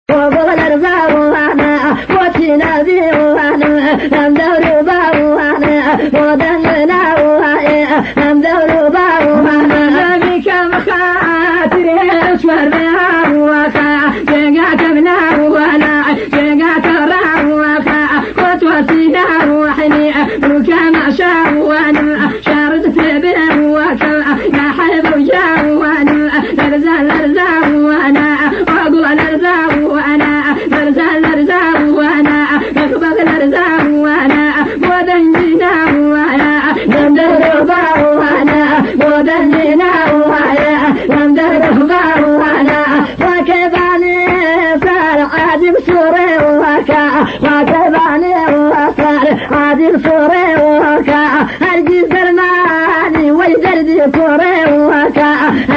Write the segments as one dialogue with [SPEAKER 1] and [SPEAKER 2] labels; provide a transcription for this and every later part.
[SPEAKER 1] وقول الرزاق وانا وكينا بي وانا هم دور باوانا ودننا وانا هم دور باوانا بك مخاطري اشورنا وكا جاك منا وانا جاك راوكا وتوسينا روحني وكما شاء وانا شارد في بيه وكا يا حيب وجا وانا الرزاق وانا وقول الرزاق وانا الرزاق وانا اقبل الرزاق وانا ودنجنا وانا دندر وانا ودنجنا وانا دندر وانا وكباني صار عادي بسوري وكا وكباني صار عادي بسوري وكا هرجي زرماني ويدردي كوري وكا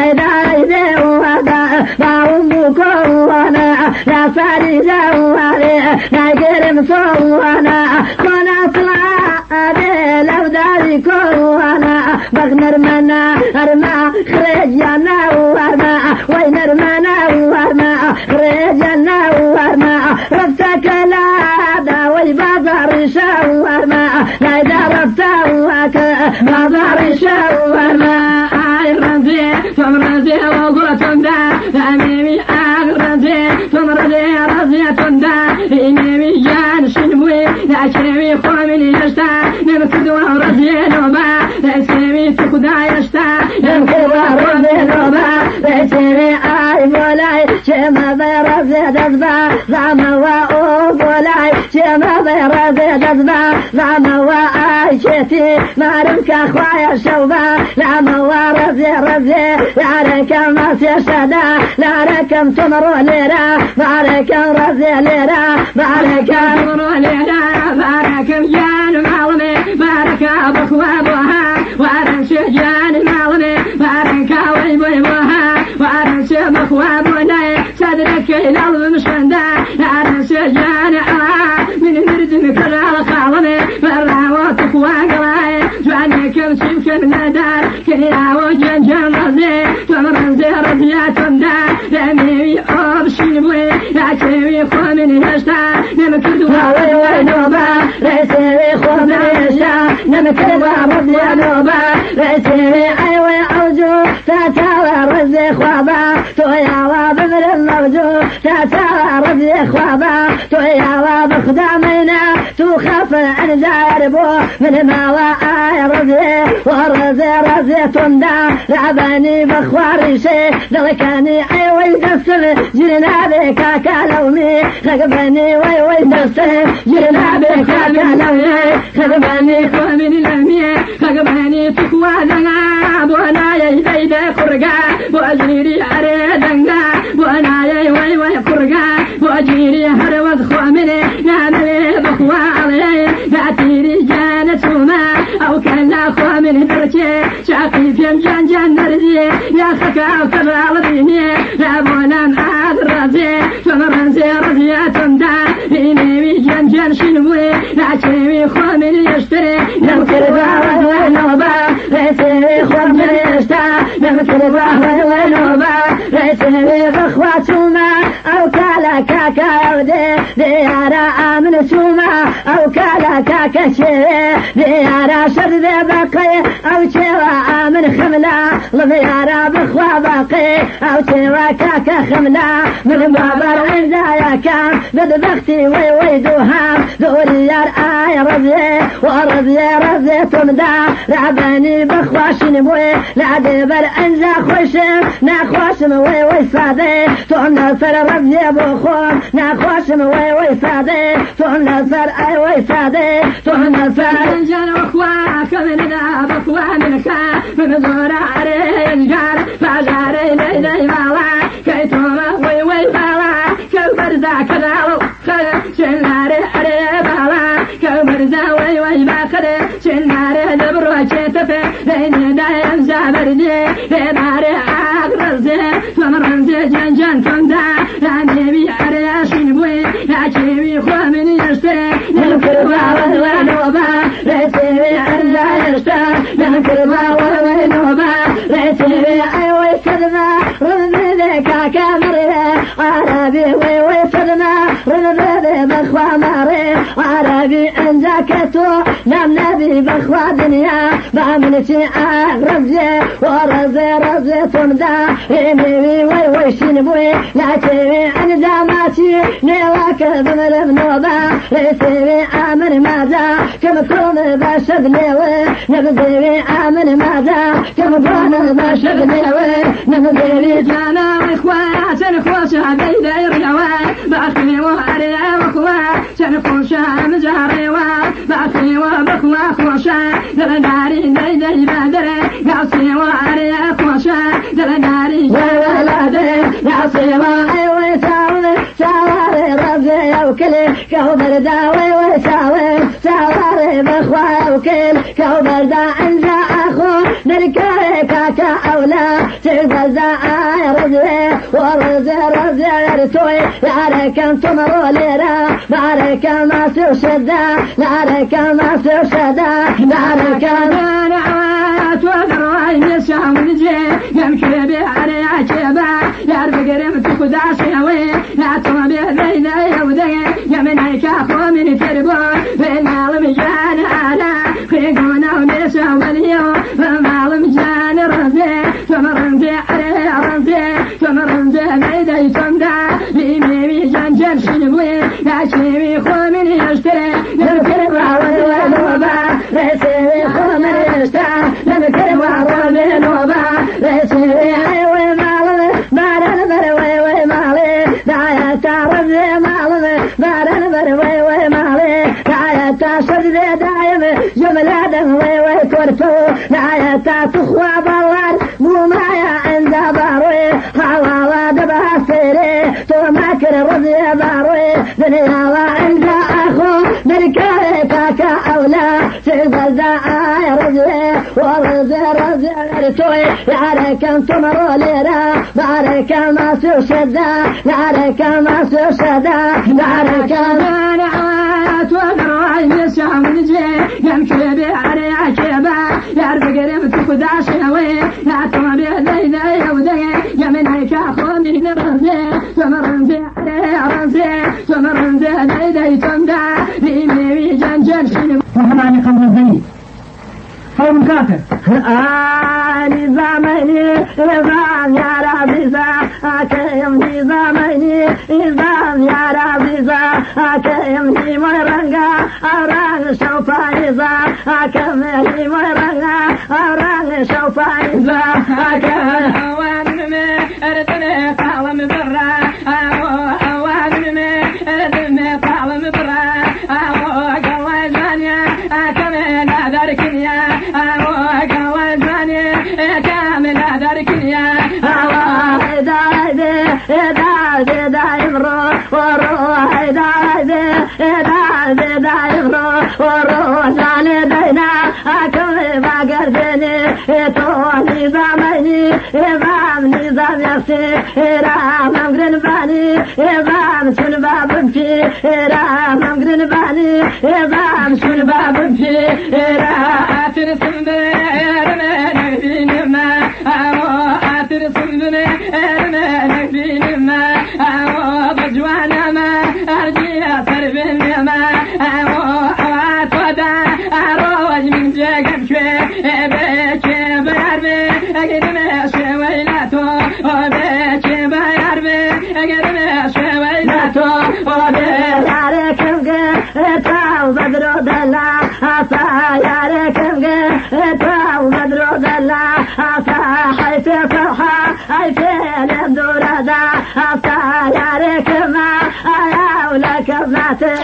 [SPEAKER 1] هيدا وكا باومكو وانا لا ساري جوالي لا قرم صوانا كنا صلاة لو داري كوانا بغنر منا ارما خرجنا وارما وين ارمانا وارما خرجنا وارما رفتك لا ويبازار شاورما لا دربتا وكا بازار شاورما اي رمزي تمرزي وقوتم دا اميمي اغرزي تمرزي رزيتم دا اميمي جان شنبوي لا شنبي خومني يشتا نمكد ورزي نوبا لا شنبي تكدا يشتا نمكد ورزي نوبا لا شنبي اي مولاي شما برزي دزبا زعما وأوبولاي شما برزي دزبا زعما وآي شتي مارمك اخوايا شوبا لعما ورزي لعليك ما سيشدا لعليكم تمروا ليرا بعليكم رزي ليرا بعليكم تمروا ليرا باركم جان معلمي بارك ابوك وابوها وارن شجان معلمي بارك ويبوها وارن شبك وابوناي صدرك الالب مشندا وارن شجان من مردمك الخالمي براوتك واقراي جانيكم شبك من الدار كلها وجن جن رزي تمرزي رزياتم دا لمي أبشين بوي لكي خومن هشتا نمكد ووي نوبا ريسي خومن هشتا نمكد ورزي نوبا ريسي أيوي أوجو تاتاوى رزي خوابا تويا بمر الموجو تاتاوى رزي خوابا تويا بخدامينا تخاف عن زاربو من ما وآي رزي ورزي تندا لعباني بخواري شي ذلكاني ايوي دستم جرنا بك كالومي خقباني ويوي دستم جرنا بك كالومي خقباني خومن لمي خقباني تقوى دنا بوانا يدي قرقا بواجري عريدنا بوانا يوي قرقا بواجري هروز خومني نعملي بخوى علي باتيري جانت وما او كان خومن درجي شاقي في جان نرزي يا خكا وكبال ديني يا بونا معاد الرزي تمرزي رزياتم دا إني جان شنوي لا شيء خومن يشتري نمكر باوي نوبا ريسي خومن يشتا نمكر باوي نوبا ريسي بخواتوما او كالا كاكا ودي ديارا امن سوما او كالا كاكا شيء ديارا شرد بقي او شيوا امن خملا لبيارا بخوا باقي او شيوا كاكا خملا من بابر عزايا كام بدبختي وي دوهام دوليار اي رزي ورزي تمدا لعباني بخواشن بوي لعدبر انزا خوشم ناخوشم وي صادي تون سر رزي بخوم ناخوشم وي صادي تون سر اي وي صادي تون سر جن وخوا كمن دا بخوا من خا من زورا علي جار فجاري لي مالا كيتوما وي بالا كبرزا كدالو شناري علي بالا كبرزا وي باخره شناري دبرو شتفه لين دايم زابردي باري اغرزي تمرنزي جن تندا لاني علي شنبوي يا شيبي خو من يشتري نمكر بالا ونوبا ريسي عرضا يشتا نمكر بالا ونوبا ريسي اي وي صدما رمزي كاكا مريا عربي وي خدنا رنبي بخوا ماري عربي انزاكتو نام نبي بخوا دنيا بعملتي رمزي ورزي رزي تمدا ريمي ويشين بوي لا تبي عن داماتي نيواك بمر بنوبا ريسيبي آمن ماذا كم كون باشد نيوي نبذيبي آمن ماذا كم كون باشد نيوي نبذيبي جانا وإخوات سنخوش هذي داير نوات بأخي وهري وإخوات سنخوش مزهري بأخي وبخوا خوشا دلداري دايدي بادري قاسي وهري خوشا دلداري ولادي قاسي وهري ساوري رزي وكلي كوبر داوي وساوي ساوري بخوا وكل كوبر دا انزا اخو نركاي كاكا اولا تقبل دا رزي ورزي رزي يرتوي لعليك انتم روليرا لعليك ما سوشدا لعليك ما سوشدا لعليك ما نعوات وقرواي نسام نجي يمكن بيعري عجبا يعرف قريم تكودا شيوي لا تمامي بينا يودي يمنيك اخو من تربو بين المجان على خيقونا ونسا وليو فمالمجان رزي تمرن في عري رزي تمرن في بيدي تمدا بيمي جنجر شنبوي لا شيوي خو من يشتري نمكر وعوض ونوبا ريسيوي خو من يشتري نمكر وعوض ونوبا ريسيوي حيوي مالي بارن بروي مالي دعايا تارزي مالي بارن بروي مالي دعايا تاشد دايم جملة دموي كورتو دعايا تخوى بوار مو معايا عند باروي حوالا دبها سيري تو ماكر رضي باروي دنيا وعند اخو نركاي كاكا اولا سيبال دعايا رضي ورزي رزي غرتوي لعليك انتم روليرا لعليك ما سوشدا لعليك ما سوشدا لعليك ما نعوات وقرواي نسام نجي يمكن بيعري عجبا يعرف قريب تكودا شيوي لا تمامي بينا يودي يمنيك اخو من رزي تمرن في عري رزي تمرن في بيدي تمدا بيمي جنجر شنو
[SPEAKER 2] وحماني خمر الزيني قوم كافر
[SPEAKER 1] نظاميني نظام يا ربي أكيم نظاميني نظام يا ربي أكيم لي مرنجا أران شوفا نظام أكمل مرنجا أران شوفا نظام أكمل أوان من أردني قلم برا أوان من أردني قلم برا قلب زانيا أكمل هذا كنيا قلب زانيا كامل هذا كنيا دايم وروح دايم وروح زاني دينا أكمل باقر بيني توني زامني إمام نظام يفسي إرام أمقرن باني إمام سن باب في إرام أمقرن باني إمام سن باب في إرام أترسم بإرمان بينما أترسم بإرمان بينما بجوانا ما أرجي أصر بينما أتودا أروج من جاكب شوي بيكي بياربي أجد ماشي ويلاتو بيكي بياربي أجد ماشي ويلاتو ياركم تاو بدرو دلا أفا ياركم تاو بدرو دلا أفا حيث فرحة حيث الدورة دا أفا ياركم أياولك بناتي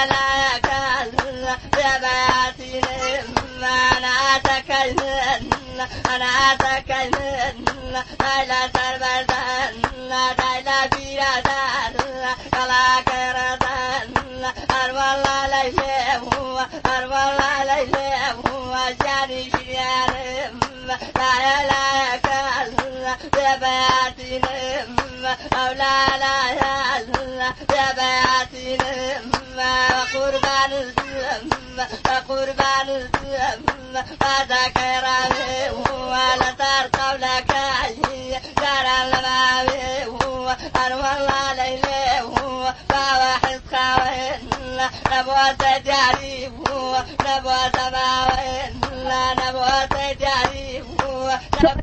[SPEAKER 1] لا
[SPEAKER 3] أنا تكلم لا سربتن لا بيرتن كلا كرتن أرملا ليسه أرملا ليسه جاني شيارم لا يكال بباتنم أو لا بباتنم قربان الزم قربان الزم هذا كرامي ولا ترقب لك جرى الماوي أرملا ليلي فواحد خوين نبوة جاري نبوة ماوين نبوة جاري